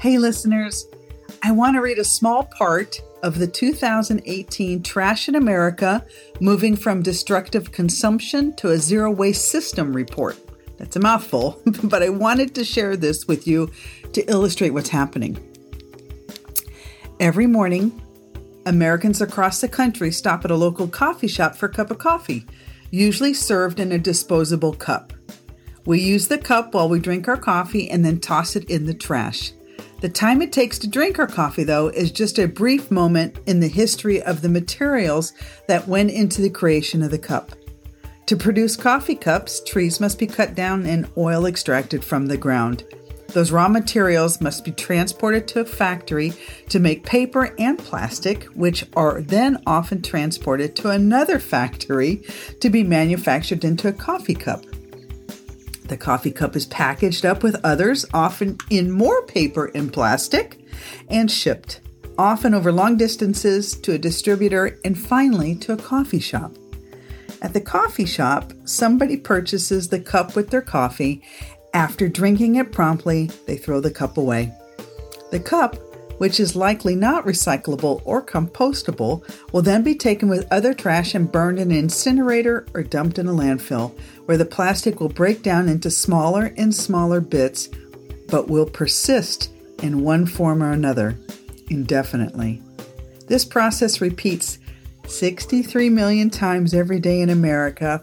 Hey listeners, I want to read a small part of the 2018 Trash in America, Moving from Destructive Consumption to a Zero Waste System report. That's a mouthful, but I wanted to share this with you to illustrate what's happening. Every morning, Americans across the country stop at a local coffee shop for a cup of coffee, usually served in a disposable cup. We use the cup while we drink our coffee and then toss it in the trash. The time it takes to drink our coffee, though, is just a brief moment in the history of the materials that went into the creation of the cup. To produce coffee cups, trees must be cut down and oil extracted from the ground. Those raw materials must be transported to a factory to make paper and plastic, which are then often transported to another factory to be manufactured into a coffee cup. The coffee cup is packaged up with others, often in more paper and plastic, and shipped, often over long distances to a distributor and finally to a coffee shop. At the coffee shop, somebody purchases the cup with their coffee. After drinking it promptly, they throw the cup away. The cup, which is likely not recyclable or compostable, will then be taken with other trash and burned in an incinerator or dumped in a landfill, where the plastic will break down into smaller and smaller bits, but will persist in one form or another indefinitely. This process repeats 63 million times every day in America,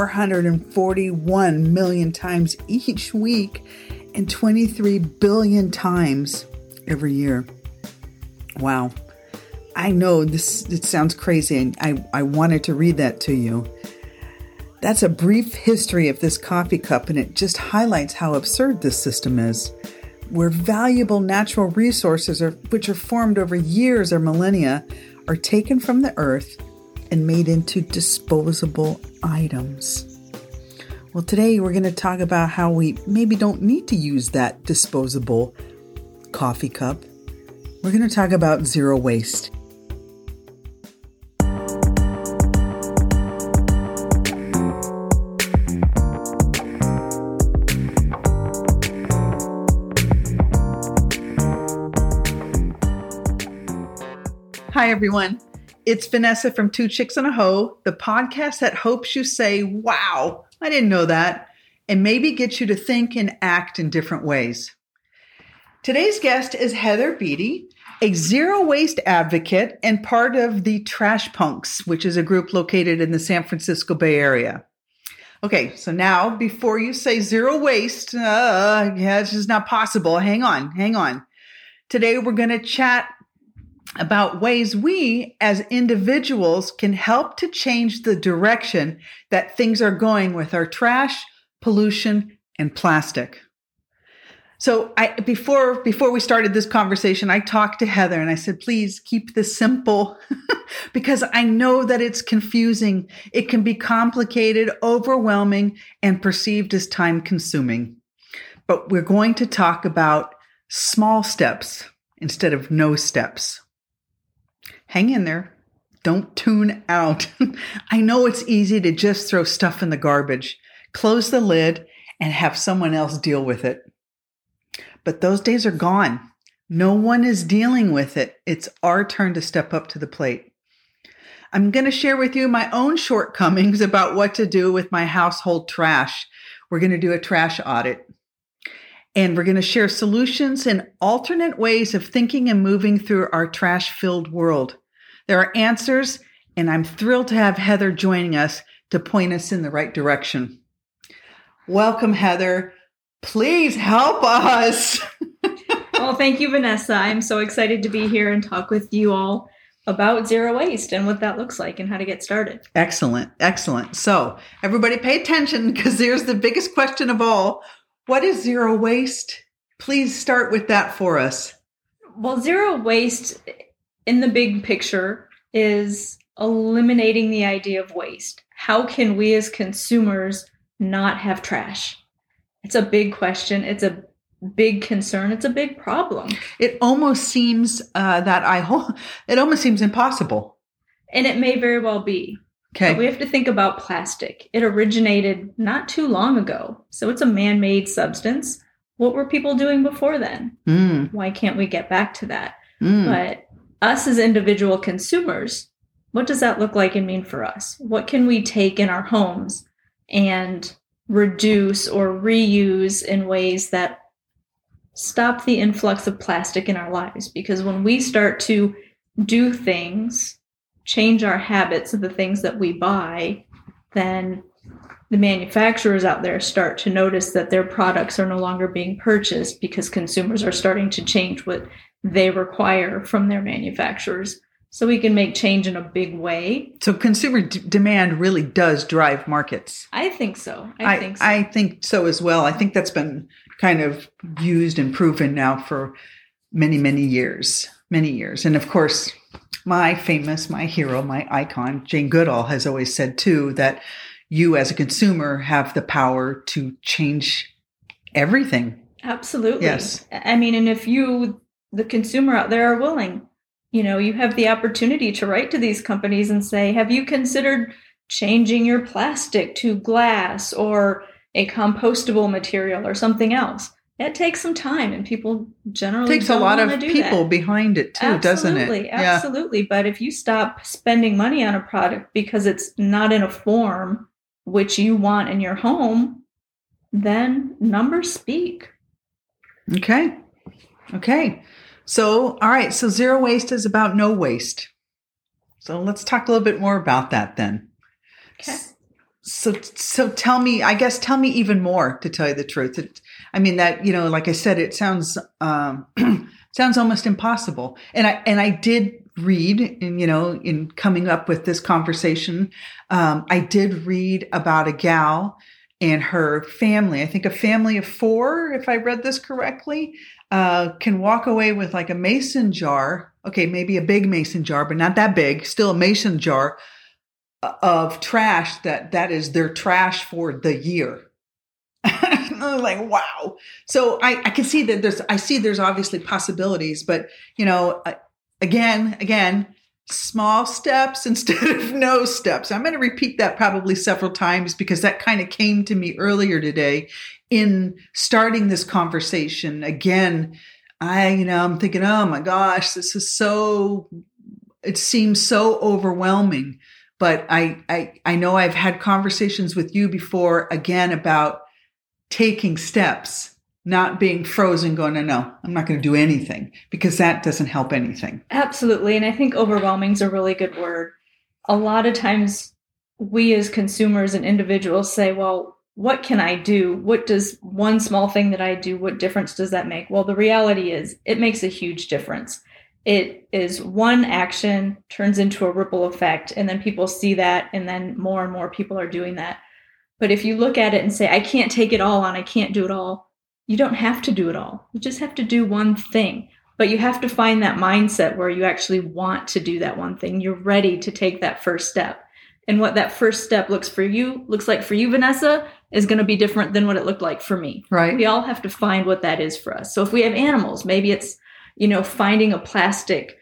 441 million times each week, and 23 billion times every year. Wow. I know it sounds crazy, and I wanted to read that to you. That's a brief history of this coffee cup, and it just highlights how absurd this system is. Where valuable natural resources, which are formed over years or millennia, are taken from the earth and made into disposable items. Well, today we're going to talk about how we maybe don't need to use that disposable coffee cup. We're going to talk about zero waste. Hi, everyone. It's Vanessa from Two Chicks and a Hoe, the podcast that hopes you say, wow, I didn't know that, and maybe gets you to think and act in different ways. Today's guest is Heather Beatty, a zero waste advocate and part of the Trash Punks, which is a group located in the San Francisco Bay Area. Okay, so now before you say zero waste, it's just not possible. Hang on. Today we're going to chat about ways we as individuals can help to change the direction that things are going with our trash, pollution, and plastic. So before we started this conversation, I talked to Heather and I said, please keep this simple because I know that it's confusing. It can be complicated, overwhelming, and perceived as time consuming. But we're going to talk about small steps instead of no steps. Hang in there. Don't tune out. I know it's easy to just throw stuff in the garbage, close the lid, and have someone else deal with it. But those days are gone. No one is dealing with it. It's our turn to step up to the plate. I'm going to share with you my own shortcomings about what to do with my household trash. We're going to do a trash audit. And we're going to share solutions and alternate ways of thinking and moving through our trash-filled world. There are answers, and I'm thrilled to have Heather joining us to point us in the right direction. Welcome, Heather. Please help us. Well, thank you, Vanessa. I'm so excited to be here and talk with you all about zero waste and what that looks like and how to get started. Excellent. So everybody pay attention because there's the biggest question of all. What is zero waste? Please start with that for us. Well, zero waste in the big picture is eliminating the idea of waste. How can we as consumers not have trash? It's a big question. It's a big concern. It's a big problem. It almost seems it almost seems impossible. And it may very well be. Okay. But we have to think about plastic. It originated not too long ago. So it's a man-made substance. what were people doing before then? Why can't we get back to that? But us as individual consumers, what does that look like and mean for us? What can we take in our homes and reduce or reuse in ways that stop the influx of plastic in our lives? Because when we start to do things, change our habits of the things that we buy, then the manufacturers out there start to notice that their products are no longer being purchased because consumers are starting to change what they require from their manufacturers. So we can make change in a big way. So consumer demand really does drive markets. I think so. I think so as well. I think that's been kind of used and proven now for many, many years. And of course, my hero, my icon, Jane Goodall, has always said too that you as a consumer have the power to change everything. Absolutely. Yes. I mean, and if you, the consumer out there, are willing, you have the opportunity to write to these companies and say, have you considered changing your plastic to glass or a compostable material or something else? It takes some time, and people generally takes a lot of people behind it too, doesn't it? Absolutely. But if you stop spending money on a product because it's not in a form which you want in your home, then numbers speak. Okay. So, all right. So zero waste is about no waste. So let's talk a little bit more about that then. Okay. So tell me even more, to tell you the truth. Like I said, it sounds almost impossible. And I did read in coming up with this conversation, I did read about a gal and her family. I think a family of 4, if I read this correctly, can walk away with like a mason jar. Okay, maybe a big mason jar, but not that big, still a mason jar of trash that is their trash for the year. I'm like, wow. So I can see that there's obviously possibilities, but again, small steps instead of no steps. I'm going to repeat that probably several times because that kind of came to me earlier today in starting this conversation. Again, I'm thinking, oh my gosh, it seems so overwhelming. But I know I've had conversations with you before, again, about taking steps, not being frozen, going, no, I'm not going to do anything, because that doesn't help anything. Absolutely. And I think overwhelming is a really good word. A lot of times we as consumers and individuals say, well, what can I do? What does one small thing that I do, what difference does that make? Well, the reality is it makes a huge difference. It is one action turns into a ripple effect, and then people see that, and then more and more people are doing that. But if you look at it and say, I can't take it all on, I can't do it all, you don't have to do it all. You just have to do one thing. But you have to find that mindset where you actually want to do that one thing. You're ready to take that first step. And what that first step looks like for you, Vanessa, is going to be different than what it looked like for me. Right. We all have to find what that is for us. So if we have animals, maybe it's, finding a plastic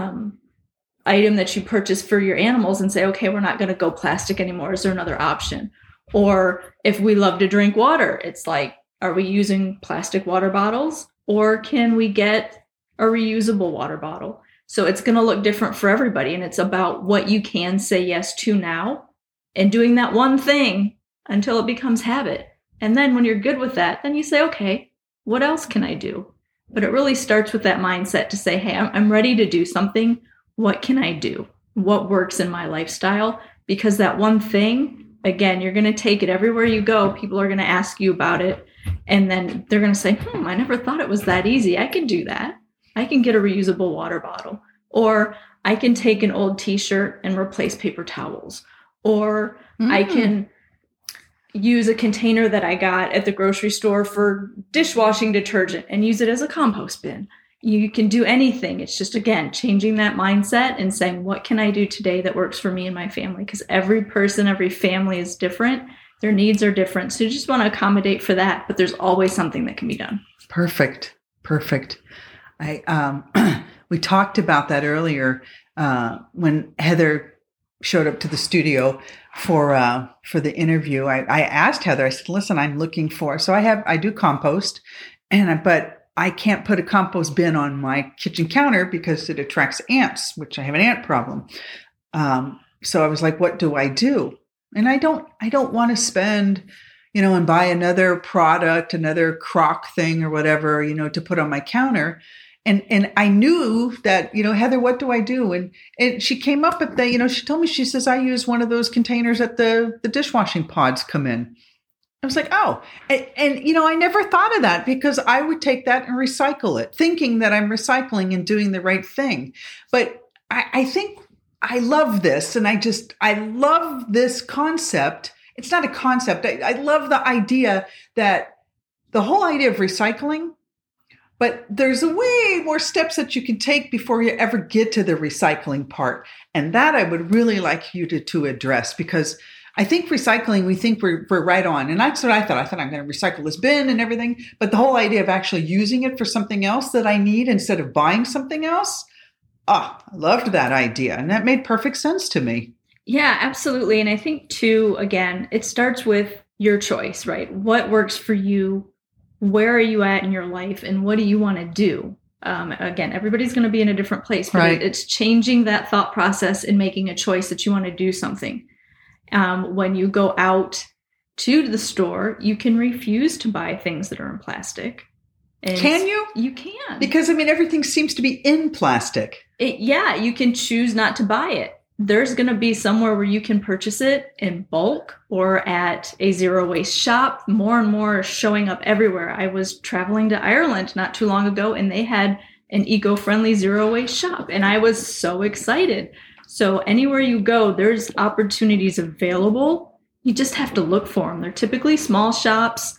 item that you purchase for your animals and say, okay, we're not going to go plastic anymore. Is there another option? Or if we love to drink water, it's like, are we using plastic water bottles, or can we get a reusable water bottle? So it's going to look different for everybody. And it's about what you can say yes to now and doing that one thing until it becomes habit. And then when you're good with that, then you say, okay, what else can I do? But it really starts with that mindset to say, hey, I'm ready to do something. What can I do? What works in my lifestyle? Because that one thing, again, you're going to take it everywhere you go. People are going to ask you about it. And then they're going to say, I never thought it was that easy. I can do that. I can get a reusable water bottle. Or I can take an old t-shirt and replace paper towels. Or I can use a container that I got at the grocery store for dishwashing detergent and use it as a compost bin. You can do anything. It's just, again, changing that mindset and saying, what can I do today that works for me and my family? Because every person, every family is different. Their needs are different. So you just want to accommodate for that. But there's always something that can be done. Perfect. We talked about that earlier when Heather showed up to the studio for the interview. I asked Heather, I said, listen, I'm looking for, so I do compost, but I can't put a compost bin on my kitchen counter because it attracts ants, which I have an ant problem. So I was like, what do I do? And I don't want to spend, and buy another product, another crock thing or whatever, to put on my counter. And I knew that, Heather, what do I do? And she came up with she told me, she says, I use one of those containers that the dishwashing pods come in. I was like, oh, and I never thought of that because I would take that and recycle it, thinking that I'm recycling and doing the right thing. But I think I love this. And I love this concept. It's not a concept. I love the idea that the whole idea of recycling, but there's a way more steps that you can take before you ever get to the recycling part. And that I would really like you to address, because I think recycling, we think we're right on. And that's what I thought. I thought I'm going to recycle this bin and everything. But the whole idea of actually using it for something else that I need instead of buying something else, I loved that idea. And that made perfect sense to me. Yeah, absolutely. And I think too, again, it starts with your choice, right? What works for you? Where are you at in your life? And what do you want to do? Again, everybody's going to be in a different place, but right. It's changing that thought process and making a choice that you want to do something. When you go out to the store, you can refuse to buy things that are in plastic. Can you? You can. Because, everything seems to be in plastic. You can choose not to buy it. There's going to be somewhere where you can purchase it in bulk or at a zero waste shop. More and more showing up everywhere. I was traveling to Ireland not too long ago, and they had an eco-friendly zero waste shop. And I was so excited. So anywhere you go, there's opportunities available. You just have to look for them. They're typically small shops,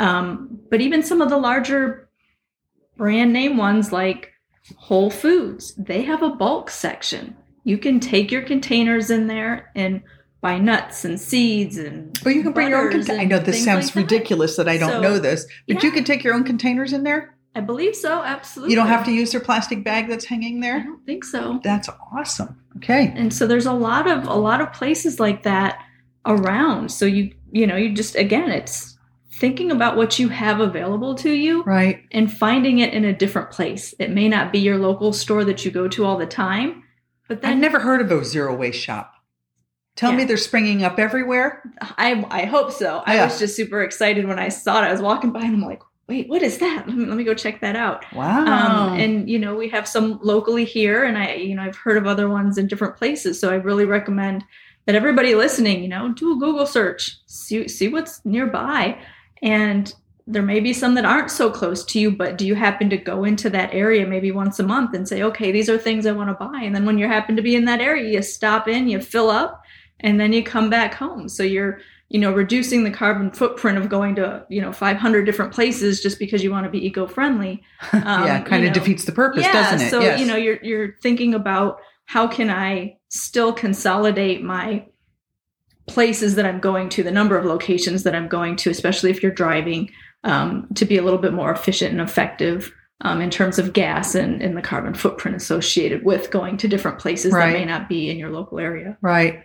but even some of the larger brand name ones like Whole Foods, they have a bulk section. You can take your containers in there and buy nuts and seeds and you can bring your own containers. I know this sounds ridiculous that I don't know this, but you can take your own containers in there? I believe so, absolutely. You don't have to use their plastic bag that's hanging there? I don't think so. That's awesome. Okay. And so there's a lot of places like that around. So you just, again, it's thinking about what you have available to you, right, and finding it in a different place. It may not be your local store that you go to all the time, but then I've never heard of a zero waste shop. Tell me they're springing up everywhere. I hope so. I was just super excited when I saw it. I was walking by and I'm like, wait, what is that? Let me go check that out. Wow. And we have some locally here, and I've heard of other ones in different places. So I really recommend that everybody listening, do a Google search, see what's nearby. And there may be some that aren't so close to you, but do you happen to go into that area maybe once a month and say, okay, these are things I want to buy. And then when you happen to be in that area, you stop in, you fill up, and then you come back home. So you're, reducing the carbon footprint of going to, 500 different places just because you want to be eco-friendly. Kind of defeats the purpose, doesn't it? So, yes. You're thinking about how can I still consolidate my places that I'm going to, the number of locations that I'm going to, especially if you're driving, to be a little bit more efficient and effective in terms of gas and the carbon footprint associated with going to different places that may not be in your local area. Right.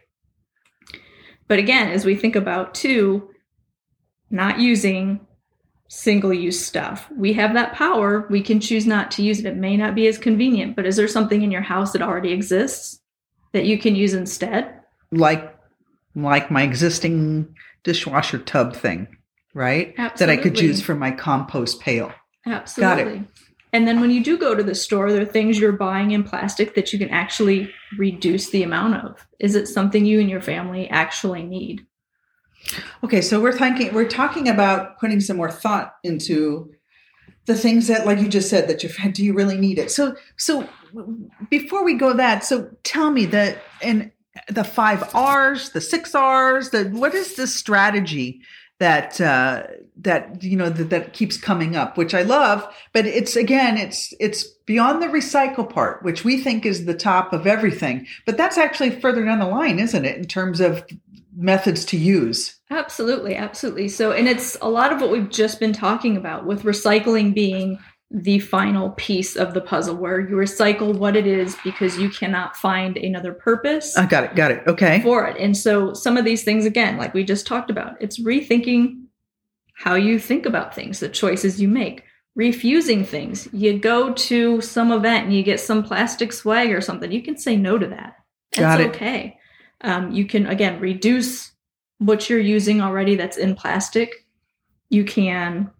But again, as we think about too, not using single-use stuff, we have that power. We can choose not to use it. It may not be as convenient, but is there something in your house that already exists that you can use instead? Like my existing dishwasher tub thing, right? Absolutely. That I could use for my compost pail. Absolutely. Got it. And then when you do go to the store, there are things you're buying in plastic that you can actually reduce the amount of. Is it something you and your family actually need? Okay, so we're talking about putting some more thought into the things that, like you just said, that do you really need it? So before we go so tell me that in the 5 R's, the 6 R's, what is the strategy that keeps coming up, which I love, but it's beyond the recycle part, which we think is the top of everything, but that's actually further down the line, isn't it, in terms of methods to use? Absolutely. Absolutely. So, and it's a lot of what we've just been talking about, with recycling being the final piece of the puzzle, where you recycle what it is because you cannot find another purpose. I got it. Okay. For it. And so some of these things, again, like we just talked about, it's rethinking how you think about things, the choices you make. refusing things. You go to some event and you get some plastic swag or something. You can say no to that. That's okay. You can, again, reduce what you're using already that's in plastic. You can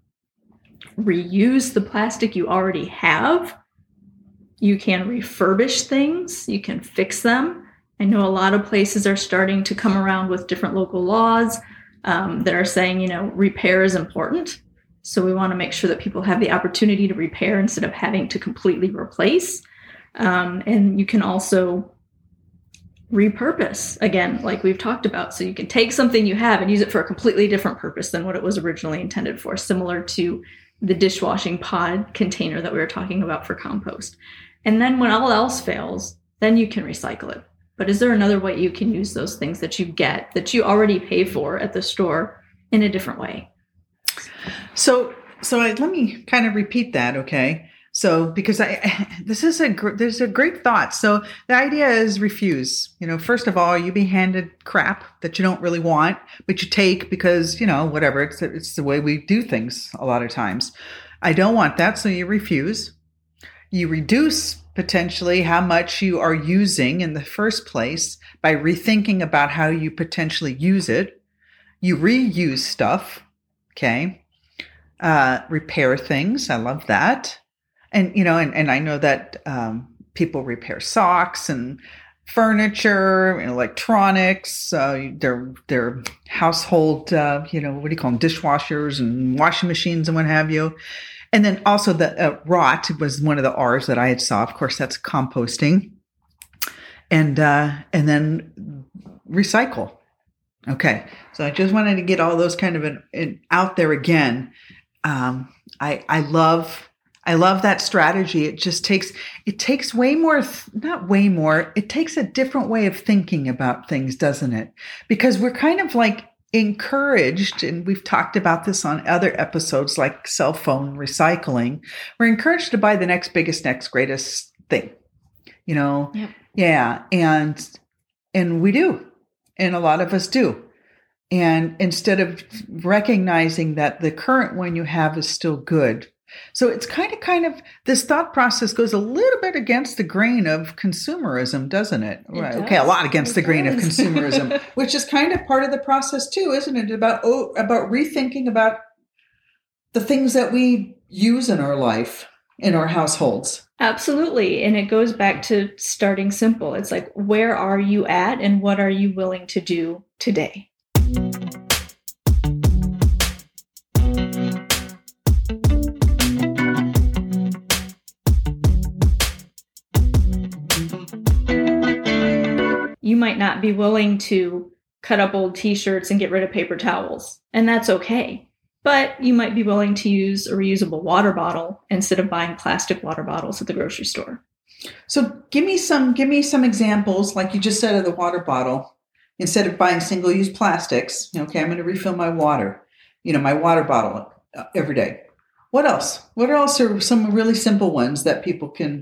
reuse the plastic you already have. You can refurbish things. You can fix them. I know a lot of places are starting to come around with different local laws that are saying, repair is important. So we want to make sure that people have the opportunity to repair instead of having to completely replace. And you can also repurpose, again, like we've talked about. So you can take something you have and use it for a completely different purpose than what it was originally intended for, similar to the dishwashing pod container that we were talking about for compost. And then when all else fails, then you can recycle it. But is there another way you can use those things that you get, that you already pay for at the store, in a different way? So let me kind of repeat that, okay? So because there's a great thought. So the idea is refuse. First of all, you be handed crap that you don't really want, but you take because whatever. It's the way we do things a lot of times. I don't want that, so you refuse. You reduce potentially how much you are using in the first place by rethinking about how you potentially use it. You reuse stuff, okay? Repair things. I love that. And, and I know that people repair socks and furniture and electronics, their household, what do you call them, dishwashers and washing machines and what have you. And then also the rot was one of the R's that I had saw. Of course, that's composting. And then recycle. Okay. So I just wanted to get all those kind of out there again. I love that strategy. It just takes way more, not way more. It takes a different way of thinking about things, doesn't it? Because we're kind of like encouraged, and we've talked about this on other episodes like cell phone recycling. We're encouraged to buy the next biggest, next greatest thing, Yep. Yeah. And we do. And a lot of us do. And instead of recognizing that the current one you have is still good. So it's kind of this thought process goes a little bit against the grain of consumerism, doesn't it? Right. Does. Okay, a lot against the grain of consumerism, which is kind of part of the process too, isn't it? About rethinking about the things that we use in our life, in our households. Absolutely. And it goes back to starting simple. It's like, where are you at and what are you willing to do today? You might not be willing to cut up old t-shirts and get rid of paper towels, and that's okay. But you might be willing to use a reusable water bottle instead of buying plastic water bottles at the grocery store. So give me some examples, like you just said, of the water bottle. Instead of buying single-use plastics, okay, I'm going to refill my water, my water bottle every day. What else? What else are some really simple ones that people can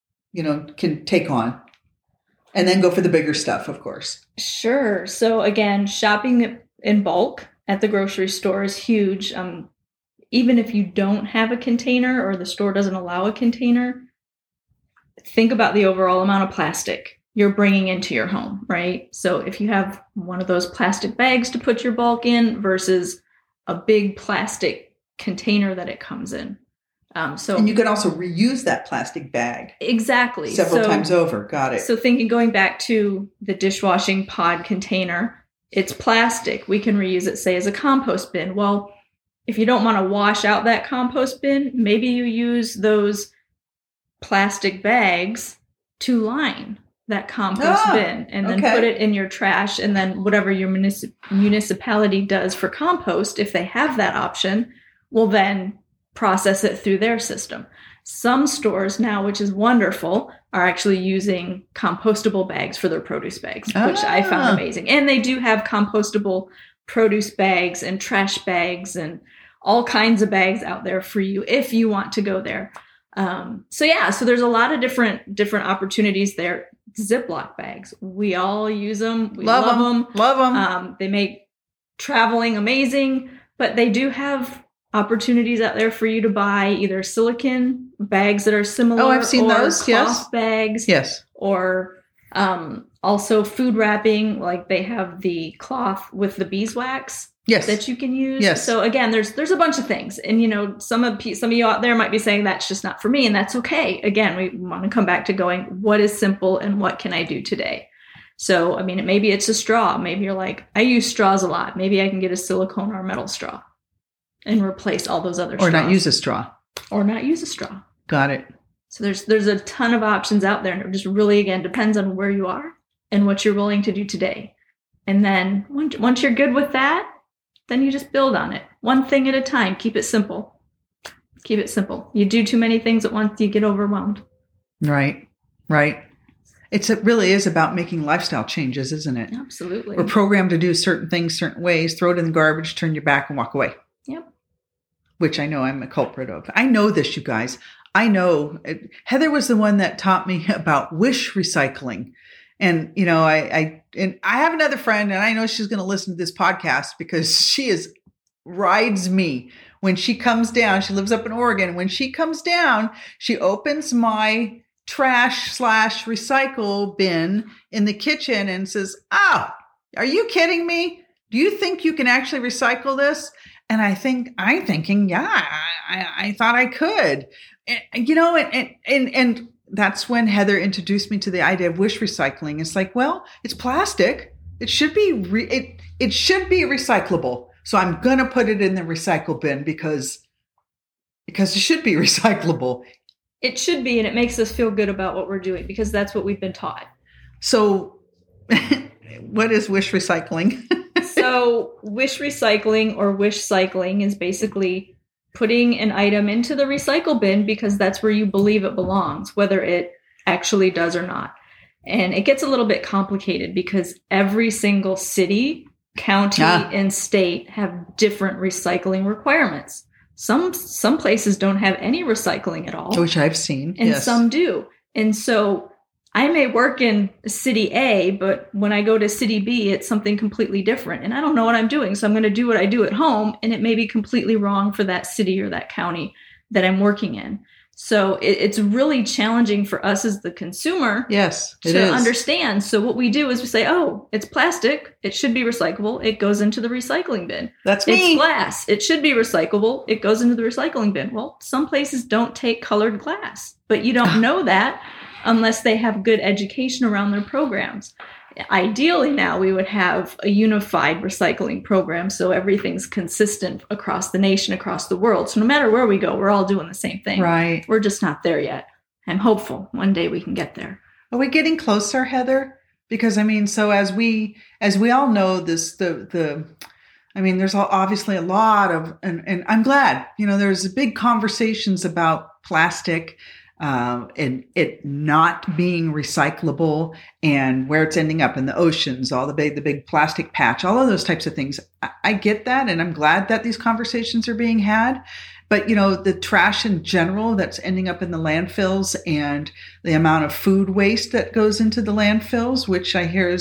take on? And then go for the bigger stuff, of course. Sure. So again, shopping in bulk at the grocery store is huge. Even if you don't have a container or the store doesn't allow a container, think about the overall amount of plastic you're bringing into your home, right? So if you have one of those plastic bags to put your bulk in versus a big plastic container that it comes in. And you can also reuse that plastic bag. Exactly. Several times over. Got it. So going back to the dishwashing pod container, it's plastic. We can reuse it, say, as a compost bin. Well, if you don't want to wash out that compost bin, maybe you use those plastic bags to line that compost bin and then put it in your trash. And then whatever your municipality does for compost, if they have that option, will then process it through their system. Some stores now, which is wonderful, are actually using compostable bags for their produce bags, which I found amazing. And they do have compostable produce bags and trash bags and all kinds of bags out there for you if you want to go there. So there's a lot of different opportunities there. Ziploc bags, we all use them. We love them. Love them. They make traveling amazing, but they do have opportunities out there for you to buy either silicone bags that are similar. Oh, I've seen or those. Cloth Yes. bags. Yes. Or also food wrapping, like they have the cloth with the beeswax. Yes. That you can use. Yes. So again, there's a bunch of things, and some of you out there might be saying that's just not for me, and that's okay. Again, we want to come back to going, what is simple and what can I do today? So I mean, maybe it's a straw. Maybe you're like, I use straws a lot. Maybe I can get a silicone or a metal straw and replace all those other straws. Or not use a straw. Or not use a straw. Got it. So there's a ton of options out there, and it just really again depends on where you are and what you're willing to do today. And then once you're good with that, then you just build on it. One thing at a time. Keep it simple. Keep it simple. You do too many things at once, you get overwhelmed. Right. Right. It really is about making lifestyle changes, isn't it? Absolutely. We're programmed to do certain things certain ways, throw it in the garbage, turn your back and walk away. Yep. Which I know I'm a culprit of. I know this, you guys. I know. Heather was the one that taught me about wish recycling. And, I have another friend, and I know she's going to listen to this podcast because she rides me. When she comes down, she lives up in Oregon. When she comes down, she opens my trash/recycle bin in the kitchen and says, "Oh, are you kidding me? Do you think you can actually recycle this?" And I'm thinking, yeah, I thought I could. And that's when Heather introduced me to the idea of wish recycling. It's like, well, it's plastic. It should be it should be recyclable. So I'm going to put it in the recycle bin because it should be recyclable. It should be, and it makes us feel good about what we're doing because that's what we've been taught. So what is wish recycling? So wish recycling or wish cycling is basically putting an item into the recycle bin because that's where you believe it belongs, whether it actually does or not. And it gets a little bit complicated because every single city, county, and state have different recycling requirements. Some places don't have any recycling at all. Which I've seen. And yes. Some do. And so I may work in city A, but when I go to city B, it's something completely different. And I don't know what I'm doing. So I'm going to do what I do at home. And it may be completely wrong for that city or that county that I'm working in. So it's really challenging for us as the consumer to understand. So what we do is we say, oh, it's plastic. It should be recyclable. It goes into the recycling bin. That's me. It's glass. It should be recyclable. It goes into the recycling bin. Well, some places don't take colored glass, but you don't know that unless they have good education around their programs. Ideally, now we would have a unified recycling program so everything's consistent across the nation, across the world. So no matter where we go, we're all doing the same thing. Right. We're just not there yet. I'm hopeful one day we can get there. Are we getting closer, Heather? Because so as we all know this, there's obviously a lot of, and I'm glad, there's big conversations about plastic, and it not being recyclable and where it's ending up in the oceans, all the big plastic patch, all of those types of things. I get that. And I'm glad that these conversations are being had. But, the trash in general that's ending up in the landfills and the amount of food waste that goes into the landfills, which I hear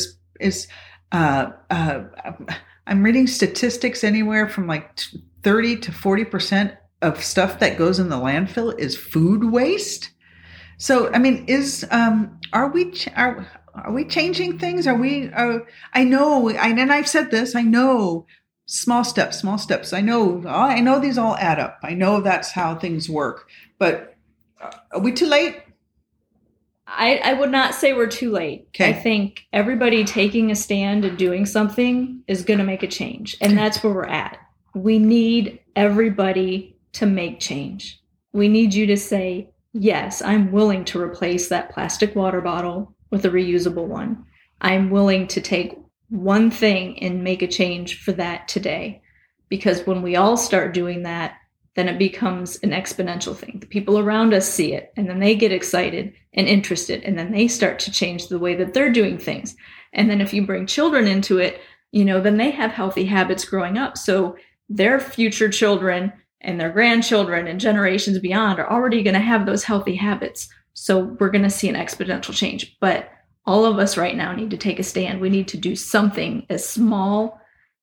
I'm reading statistics anywhere from like 30 to 40% of stuff that goes in the landfill is food waste. So, are we changing things? I know, and I've said this, I know small steps. I know these all add up. I know that's how things work, but are we too late? I would not say we're too late. Okay. I think everybody taking a stand and doing something is going to make a change. And that's where we're at. We need everybody to make change. We need you to say, yes, I'm willing to replace that plastic water bottle with a reusable one. I'm willing to take one thing and make a change for that today. Because when we all start doing that, then it becomes an exponential thing. The people around us see it, and then they get excited and interested, and then they start to change the way that they're doing things. And then if you bring children into it, then they have healthy habits growing up. So their future children and their grandchildren and generations beyond are already going to have those healthy habits. So we're going to see an exponential change. But all of us right now need to take a stand. We need to do something as small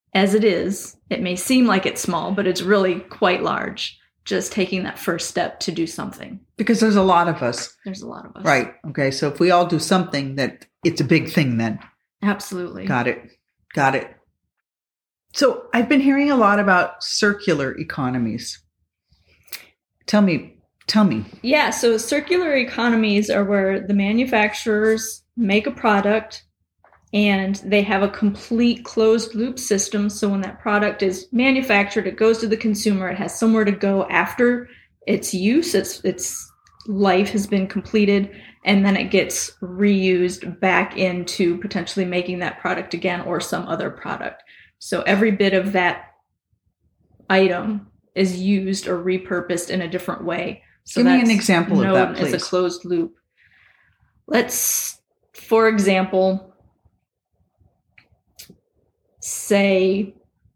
as it is. It may seem like it's small, but it's really quite large. Just taking that first step to do something. Because there's a lot of us. There's a lot of us. Right. Okay. So if we all do something, that it's a big thing then. Absolutely. Got it. So I've been hearing a lot about circular economies. Tell me. Yeah. So circular economies are where the manufacturers make a product and they have a complete closed loop system. So when that product is manufactured, it goes to the consumer. It has somewhere to go after its use. Its life has been completed, and then it gets reused back into potentially making that product again or some other product. So every bit of that item is used or repurposed in a different way. So give me an example of that, please. It's a closed loop. For example, say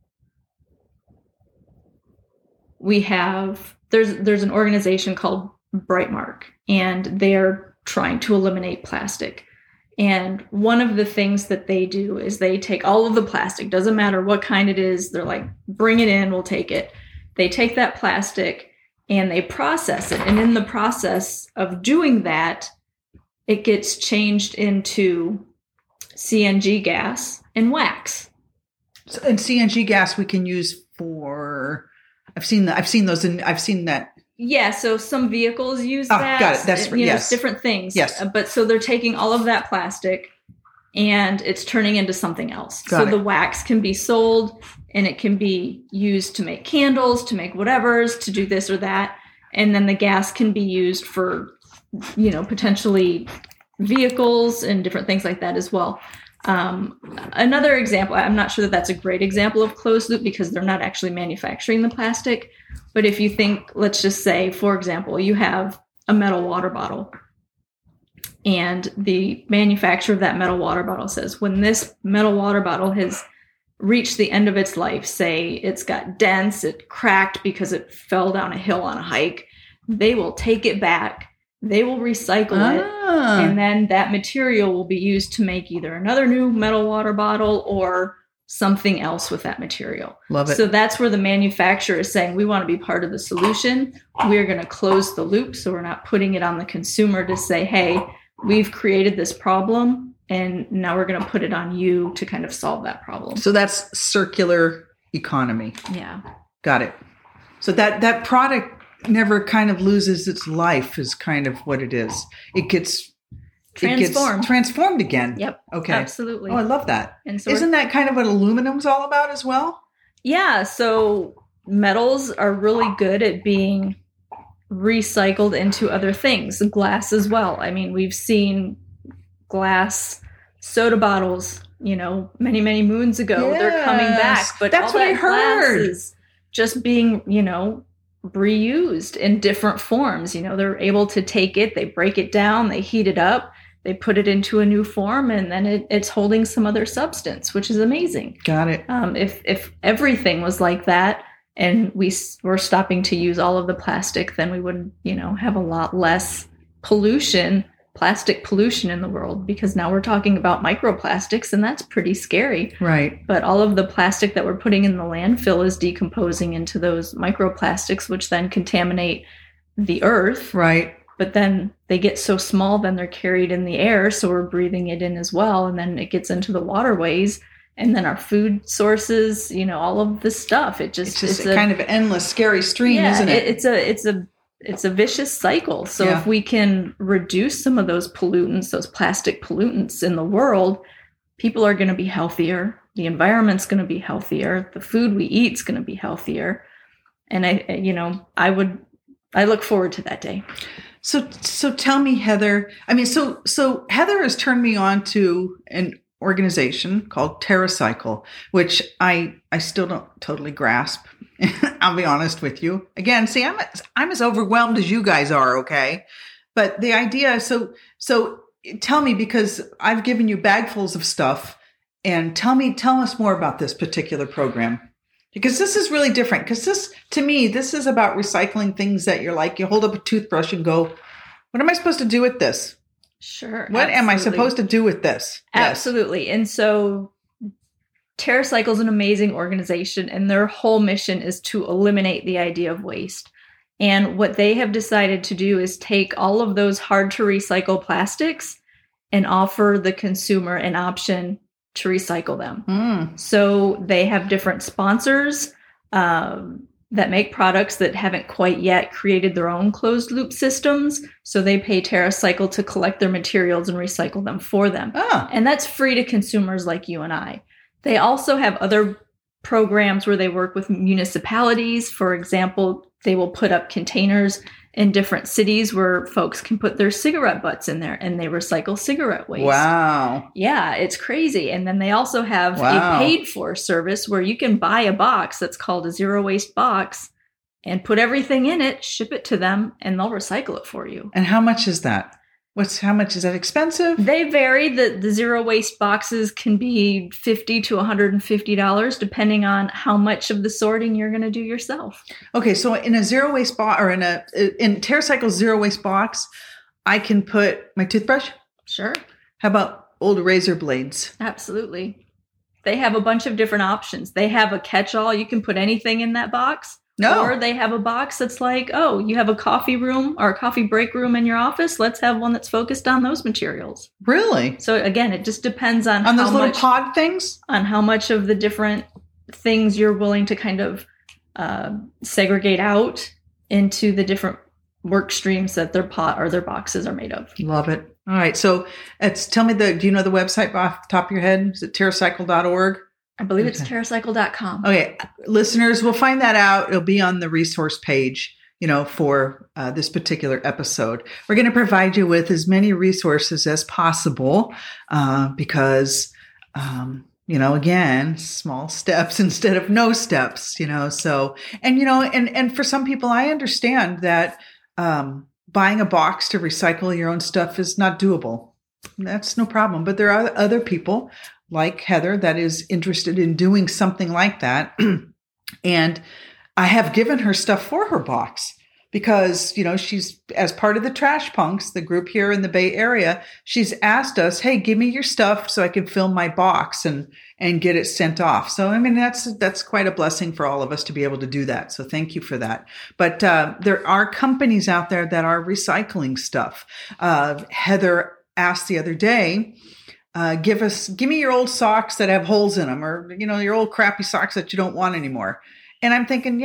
there's an organization called Brightmark, and they're trying to eliminate plastic. And one of the things that they do is they take all of the plastic, doesn't matter what kind it is. They're like, bring it in, we'll take it. They take that plastic and they process it. And in the process of doing that, it gets changed into CNG gas and wax. So, and CNG gas we can use for, I've seen that. Yeah, so some vehicles use that. Got it. That's yes. Different things. Yes. But so they're taking all of that plastic and it's turning into something else. So the wax can be sold and it can be used to make candles, to make whatevers, to do this or that. And then the gas can be used for, potentially vehicles and different things like that as well. Another example, I'm not sure that that's a great example of closed loop because they're not actually manufacturing the plastic. But if you think, let's just say, for example, you have a metal water bottle and the manufacturer of that metal water bottle says, when this metal water bottle has reached the end of its life, say it's got dents, it cracked because it fell down a hill on a hike, they will take it back. They will recycle it, and then that material will be used to make either another new metal water bottle or something else with that material. Love it. So that's where the manufacturer is saying, we want to be part of the solution. We're going to close the loop, so we're not putting it on the consumer to say, hey, we've created this problem, and now we're going to put it on you to kind of solve that problem. So that's circular economy. Yeah. Got it. So that product never kind of loses its life is kind of what it is. It gets transformed again. Yep. Okay. Absolutely. Oh, I love that. And so isn't that kind of what aluminum's all about as well? Yeah. So metals are really good at being recycled into other things. Glass as well. I mean, we've seen glass soda bottles, many, many moons ago. Yes. They're coming back. But that's all what that I heard. Glass is just being, reused in different forms. They're able to take it, they break it down, they heat it up, they put it into a new form, and then it's holding some other substance, which is amazing. Got it. If everything was like that and we were stopping to use all of the plastic, then we would, have a lot less plastic pollution in the world, because now we're talking about microplastics, and that's pretty scary. Right. But all of the plastic that we're putting in the landfill is decomposing into those microplastics, which then contaminate the earth. Right. But then they get so small, then they're carried in the air, so we're breathing it in as well, and then it gets into the waterways, and then our food sources, all of this stuff. It's a kind of endless, scary stream, isn't it? It's a vicious cycle. So if we can reduce some of those pollutants, those plastic pollutants in the world, people are going to be healthier. The environment's going to be healthier. The food we eat is going to be healthier. And I look forward to that day. So tell me, Heather, so Heather has turned me on to an organization called TerraCycle, which I still don't totally grasp. I'll be honest with you. Again, see, I'm as overwhelmed as you guys are, okay? But the idea, so tell me, because I've given you bagfuls of stuff, and tell us more about this particular program. Because this is really different. Because to me, this is about recycling things that you're like, you hold up a toothbrush and go, what am I supposed to do with this? Sure. What am I supposed to do with this? Absolutely. Yes. And so TerraCycle is an amazing organization, and their whole mission is to eliminate the idea of waste. And what they have decided to do is take all of those hard to recycle plastics and offer the consumer an option to recycle them. So they have different sponsors that make products that haven't quite yet created their own closed loop systems. So they pay TerraCycle to collect their materials and recycle them for them. And that's free to consumers like you and I. They also have other programs where they work with municipalities. For example, they will put up containers in different cities where folks can put their cigarette butts in there, and they recycle cigarette waste. Wow. Yeah, it's crazy. And then they also have a paid for service where you can buy a box that's called a zero waste box and put everything in it, ship it to them, and they'll recycle it for you. And how much is that? How much is that expensive? They vary. The zero waste boxes can be $50 to $150, depending on how much of the sorting you're going to do yourself. Okay, so in a zero waste box, or in TerraCycle's zero waste box, I can put my toothbrush? Sure. How about old razor blades? Absolutely. They have a bunch of different options. They have a catch-all. You can put anything in that box. No. Or they have a box that's like, oh, you have a coffee room or a coffee break room in your office. Let's have one that's focused on those materials. Really? So again, it just depends on those little pod things? On how much of the different things you're willing to kind of segregate out into the different work streams that their pot or their boxes are made of. Love it. All right. So tell me do you know the website off the top of your head? Is it TerraCycle.org? I believe it's TerraCycle.com. Okay. Listeners, we'll find that out. It'll be on the resource page, for this particular episode. We're going to provide you with as many resources as possible because, again, small steps instead of no steps, so, and for some people, I understand that buying a box to recycle your own stuff is not doable. That's no problem. But there are other people like Heather that is interested in doing something like that. And I have given her stuff for her box because, she's, as part of the Trash Punks, the group here in the Bay Area, she's asked us, hey, give me your stuff so I can fill my box and get it sent off. So, I mean, that's quite a blessing for all of us to be able to do that. So thank you for that. But there are companies out there that are recycling stuff. Heather asked the other day, give me your old socks that have holes in them, or, your old crappy socks that you don't want anymore. And I'm thinking,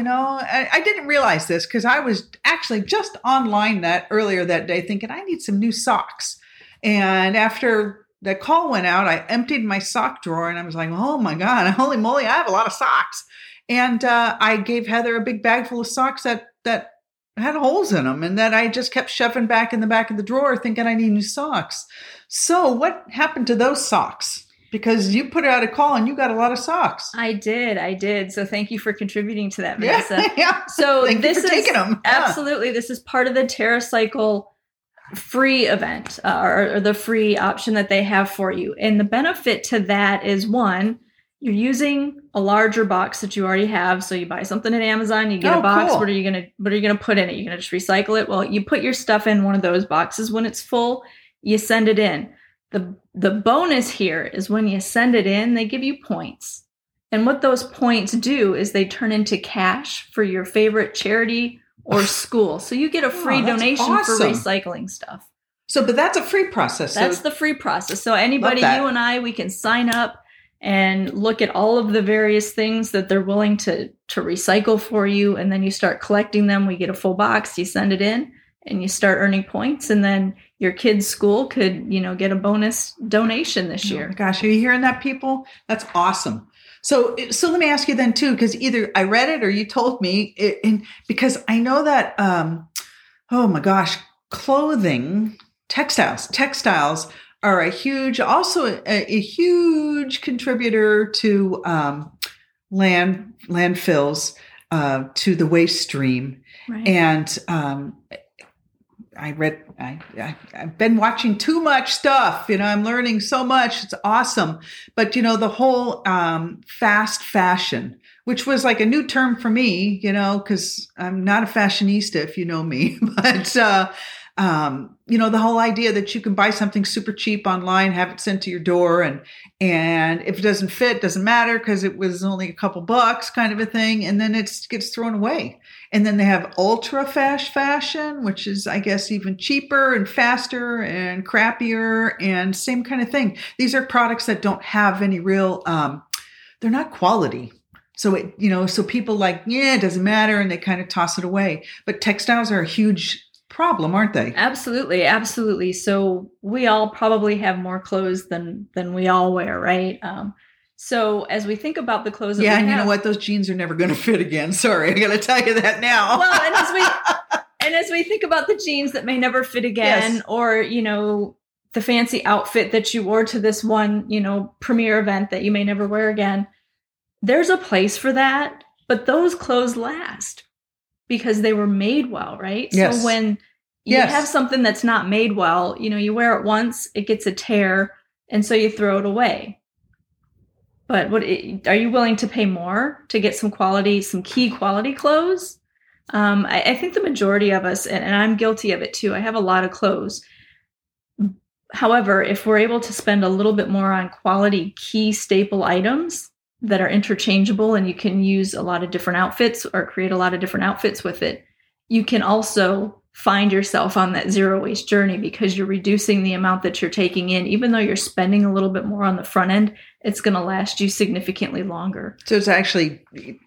I didn't realize this because I was actually just online earlier that day thinking I need some new socks. And after the call went out, I emptied my sock drawer and I was like, oh my God, holy moly, I have a lot of socks. And I gave Heather a big bag full of socks that had holes in them and that I just kept shoving back in the back of the drawer thinking I need new socks. So what happened to those socks? Because you put out a call and you got a lot of socks. I did. So thank you for contributing to that, Vanessa. Yeah. So thank you for taking them. Absolutely. This is part of the TerraCycle free event or the free option that they have for you. And the benefit to that is, one, you're using a larger box that you already have. So you buy something at Amazon, you get a box. Cool. What are you gonna put in it? You're gonna just recycle it? Well, you put your stuff in one of those boxes. When it's full, you send it in. The bonus here is when you send it in, they give you points. And what those points do is they turn into cash for your favorite charity or school. So you get a free donation for recycling stuff. But that's a free process. That's the free process. So anybody, you and I, we can sign up and look at all of the various things that they're willing to recycle for you. And then you start collecting them. We get a full box, you send it in, and you start earning points. And then your kid's school could, get a bonus donation this year. Oh gosh, are you hearing that, people? That's awesome. So let me ask you then too, because either I read it or you told me, because I know that, oh my gosh, clothing, textiles are a huge contributor to landfills, to the waste stream. Right. And I've been watching too much stuff. I'm learning so much. It's awesome. But, the whole fast fashion, which was like a new term for me, because I'm not a fashionista, if you know me. But The whole idea that you can buy something super cheap online, have it sent to your door, and if it doesn't fit, it doesn't matter because it was only a couple bucks, kind of a thing, and then it gets thrown away. And then they have ultra fast fashion, which is, I guess, even cheaper and faster and crappier, and same kind of thing. These are products that don't have any real, they're not quality. So so people like, it doesn't matter, and they kind of toss it away. But textiles are a huge problem, aren't they? Absolutely, absolutely. So we all probably have more clothes than we all wear, right? So as we think about the clothes that we have, you know what? Those jeans are never going to fit again. Sorry, I got to tell you that now. Well, and as we think about the jeans that may never fit again, yes, or the fancy outfit that you wore to this one, premiere event that you may never wear again, there's a place for that, but those clothes last because they were made well, right? Yes. So when you have something that's not made well, you wear it once, it gets a tear, and so you throw it away. But are you willing to pay more to get some key quality clothes? I think the majority of us, and I'm guilty of it too, I have a lot of clothes. However, if we're able to spend a little bit more on quality key staple items that are interchangeable and you can use a lot of different outfits or create a lot of different outfits with it, you can also find yourself on that zero waste journey because you're reducing the amount that you're taking in. Even though you're spending a little bit more on the front end, it's going to last you significantly longer. So it's actually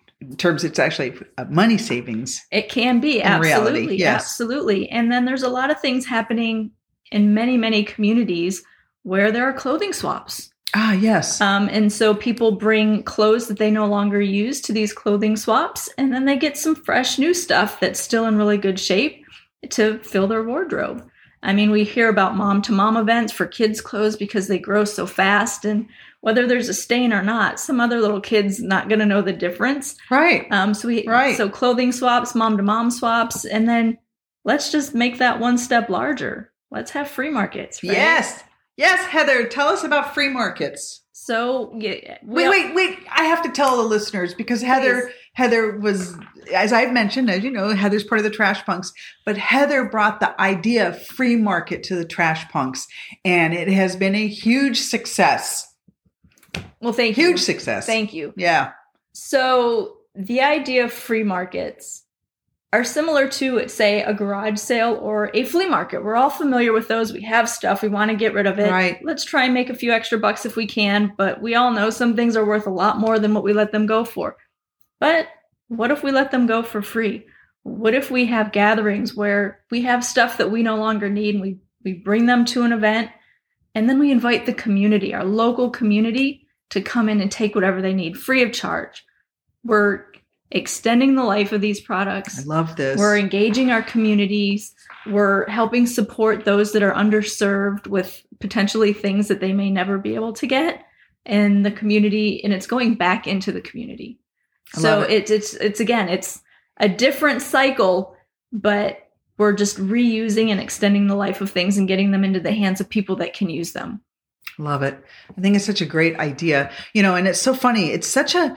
money savings. It can be, absolutely. Reality, yes. Absolutely. And then there's a lot of things happening in many, many communities where there are clothing swaps. Ah, yes. And so people bring clothes that they no longer use to these clothing swaps, and then they get some fresh new stuff that's still in really good shape to fill their wardrobe. I mean, we hear about mom-to-mom events for kids' clothes because they grow so fast, and whether there's a stain or not, some other little kid's not going to know the difference. Right. So clothing swaps, mom-to-mom swaps, and then let's just make that one step larger. Let's have free markets. Right? Yes, Heather, tell us about free markets. So, wait. I have to tell the listeners because Heather was, as I've mentioned, as you know, Heather's part of the Trash Punks, but Heather brought the idea of free market to the Trash Punks, and it has been a huge success. Well, thank you. Huge success. Thank you. Yeah. So the idea of free markets are similar to, say, a garage sale or a flea market. We're all familiar with those. We have stuff. We want to get rid of it. Right. Let's try and make a few extra bucks if we can. But we all know some things are worth a lot more than what we let them go for. But what if we let them go for free? What if we have gatherings where we have stuff that we no longer need and we bring them to an event and then we invite the community, our local community, to come in and take whatever they need free of charge? We're extending the life of these products. I love this. We're engaging our communities. We're helping support those that are underserved with potentially things that they may never be able to get in the community, and it's going back into the community. So it's again, it's a different cycle, but we're just reusing and extending the life of things and getting them into the hands of people that can use them. Love it. I think it's such a great idea, and it's so funny. It's such a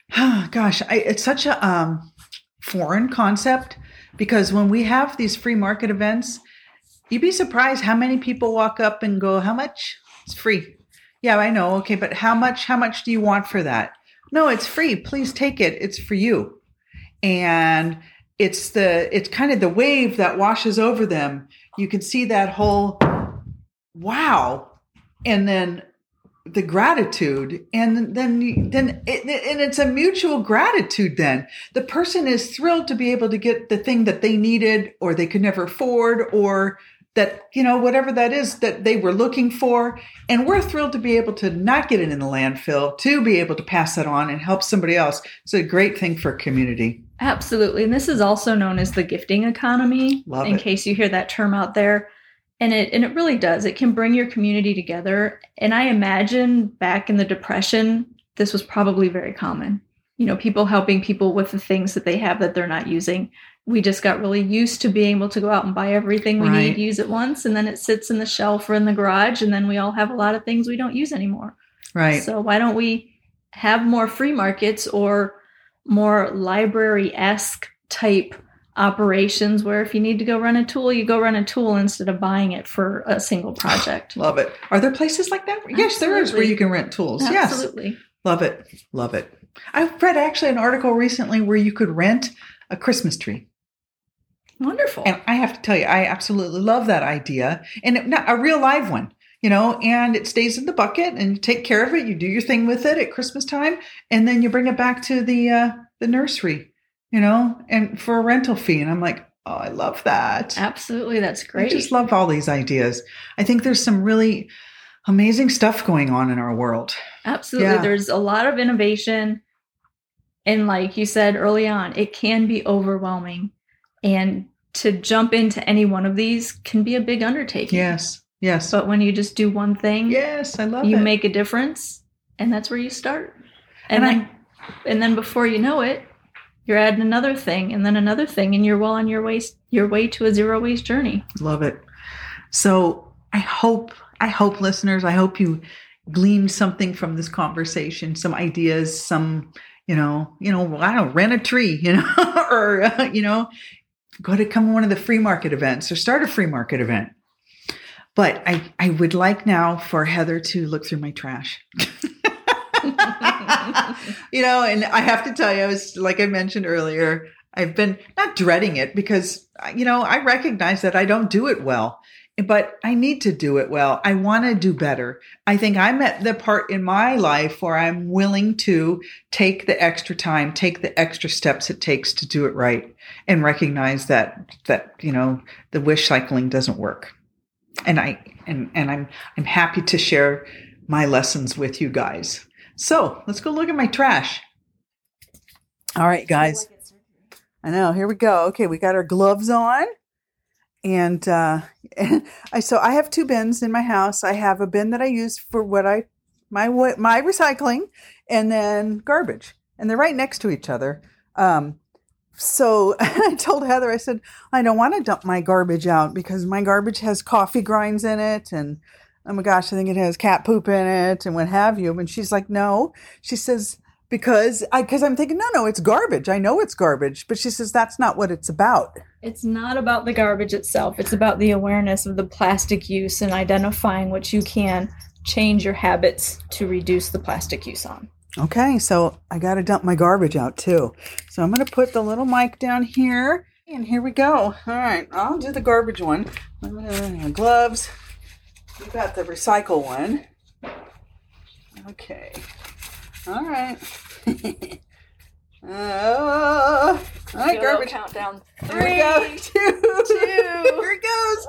it's such a foreign concept because when we have these free market events, you'd be surprised how many people walk up and go, "How much? It's free." Yeah, I know. Okay, but how much do you want for that? No, it's free. Please take it. It's for you. And it's kind of the wave that washes over them. You can see that whole wow, and then the gratitude, and then it's a mutual gratitude. Then the person is thrilled to be able to get the thing that they needed or they could never afford, or that, whatever that is that they were looking for. And we're thrilled to be able to not get it in the landfill, to be able to pass that on and help somebody else. It's a great thing for a community. Absolutely. And this is also known as the gifting economy, in case you hear that term out there. And it really does. It can bring your community together. And I imagine back in the Depression, this was probably very common. People helping people with the things that they have that they're not using. We just got really used to being able to go out and buy everything we need, use it once, and then it sits in the shelf or in the garage, and then we all have a lot of things we don't use anymore. Right. So why don't we have more free markets or more library-esque type operations where if you need to go run a tool, you go run a tool instead of buying it for a single project. Love it. Are there places like that? Yes, there is, where you can rent tools. Absolutely. Yes. Love it. Love it. I read actually an article recently where you could rent a Christmas tree. Wonderful. And I have to tell you, I absolutely love that idea. And a real live one, and it stays in the bucket and you take care of it. You do your thing with it at Christmas time, and then you bring it back to the nursery, and for a rental fee. And I'm like, oh, I love that. Absolutely. That's great. I just love all these ideas. I think there's some really amazing stuff going on in our world. Absolutely. Yeah. There's a lot of innovation. And like you said early on, it can be overwhelming. And to jump into any one of these can be a big undertaking. Yes. But when you just do one thing, yes, I love you it. make a difference. And that's where you start. And then before you know it, you're adding another thing and then another thing, and you're well on your way to a zero waste journey. Love it. So I hope listeners, I hope you gleaned something from this conversation, some ideas, some, I don't know, rent a tree, or, go to come to one of the free market events or start a free market event. But I would like now for Heather to look through my trash. And I have to tell you, like I mentioned earlier, I've been not dreading it because, I recognize that I don't do it well, but I need to do it well. I want to do better. I think I'm at the part in my life where I'm willing to take the extra time, take the extra steps it takes to do it right, and recognize that the wish cycling doesn't work. And I'm happy to share my lessons with you guys. So let's go look at my trash. All right, guys. I know. Here we go. Okay, we got our gloves on, and so I have two bins in my house. I have a bin that I use for my recycling, and then garbage, and they're right next to each other. So I told Heather, I said, I don't want to dump my garbage out because my garbage has coffee grinds in it, and oh my gosh, I think it has cat poop in it and what have you. And she's like, no. She says, because I'm thinking, no, it's garbage. I know it's garbage. But she says, that's not what it's about. It's not about the garbage itself. It's about the awareness of the plastic use and identifying what you can change your habits to reduce the plastic use on. Okay, so I got to dump my garbage out too. So I'm going to put the little mic down here. And here we go. All right, I'll do the garbage one. I'm going to gloves. You got the recycle one. Okay. All right. All right, garbage. Countdown. 3, here we go. 2. Here it goes.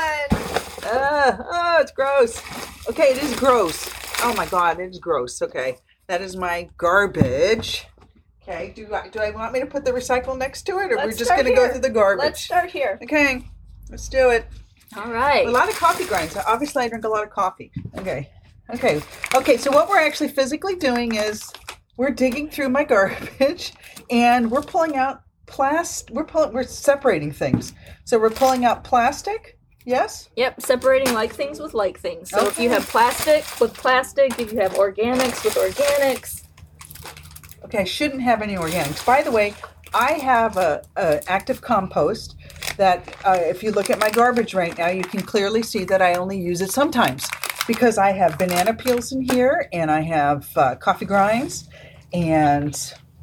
1. It's gross. Okay, it is gross. Oh my God, it is gross. Okay, that is my garbage. Okay, do I want me to put the recycle next to it, or we're just going to go through the garbage? Let's start here. Okay, let's do it. All right. A lot of coffee grinds. Obviously, I drink a lot of coffee. Okay. So what we're actually physically doing is we're digging through my garbage, and we're pulling out we're separating things. So we're pulling out plastic. Yes? Yep, separating like things with like things. So if you have plastic with plastic, if you have organics with organics. Okay, I shouldn't have any organics. By the way, I have a active compost that if you look at my garbage right now, you can clearly see that I only use it sometimes because I have banana peels in here, and I have coffee grinds and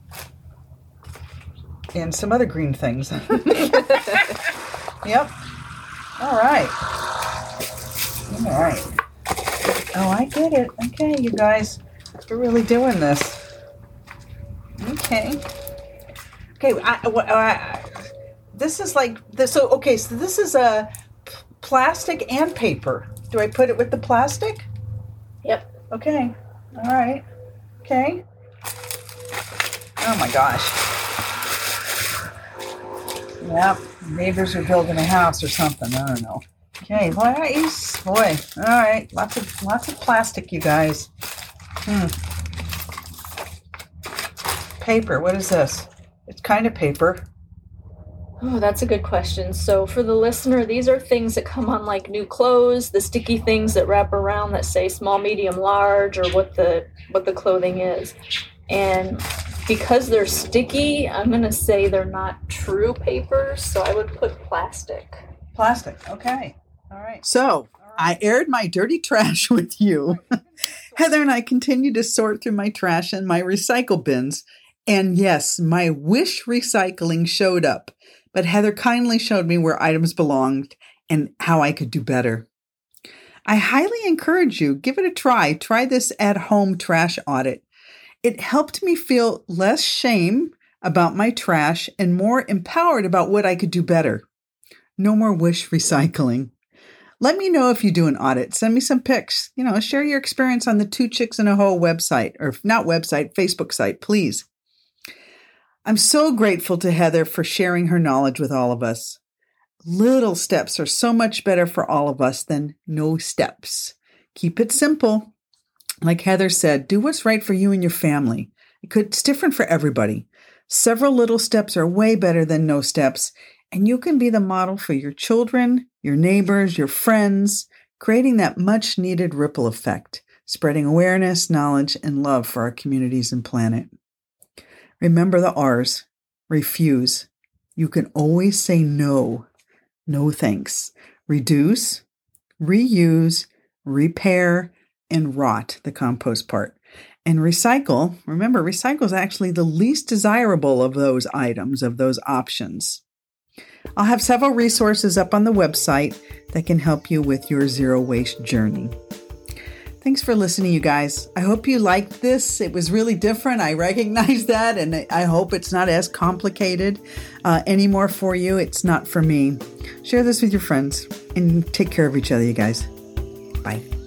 some other green things. Yep. All right. Oh, I get it. Okay, you guys, we're really doing this. Okay. This is like this. So this is a plastic and paper. Do I put it with the plastic? Yep. Okay. All right. Okay. Oh my gosh. Yep. Neighbors are building a house or something. I don't know. Okay. Boy. All right. Lots of plastic, you guys. Paper. What is this? It's kind of paper. Oh, that's a good question. So for the listener, these are things that come on like new clothes, the sticky things that wrap around that say small, medium, large, or what the clothing is. And Because they're sticky, I'm going to say they're not true papers, so I would put plastic. Plastic, okay. All right. So I aired my dirty trash with you. Heather and I continue to sort through my trash and my recycle bins. And yes, my wish recycling showed up. But Heather kindly showed me where items belonged and how I could do better. I highly encourage you, give it a try. Try this at-home trash audit. It helped me feel less shame about my trash and more empowered about what I could do better. No more wish recycling. Let me know if you do an audit. Send me some pics. Share your experience on the Two Chicks in a Hole website, or not website, Facebook site, please. I'm so grateful to Heather for sharing her knowledge with all of us. Little steps are so much better for all of us than no steps. Keep it simple. Like Heather said, do what's right for you and your family. It's different for everybody. Several little steps are way better than no steps, and you can be the model for your children, your neighbors, your friends, creating that much-needed ripple effect, spreading awareness, knowledge, and love for our communities and planet. Remember the R's. Refuse. You can always say no. No thanks. Reduce, reuse, repair, and rot, the compost part. And recycle. Remember, recycle is actually the least desirable of those items, of those options. I'll have several resources up on the website that can help you with your zero waste journey. Thanks for listening, you guys. I hope you liked this. It was really different. I recognize that, and I hope it's not as complicated anymore for you. It's not for me. Share this with your friends and take care of each other, you guys. Bye.